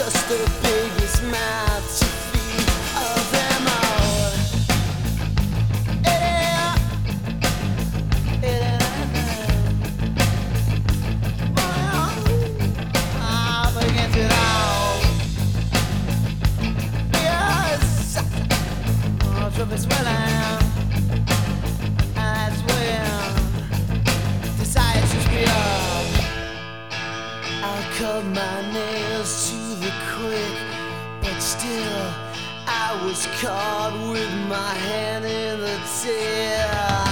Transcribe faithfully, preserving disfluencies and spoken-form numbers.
just the biggest mouth to feed of them all. Yeah. Yeah. I'm against it all. Yes. Oh, trouble swelling. That's when desire shoots me up. I cut my nails to the quick, but still I was caught with my hand in the till.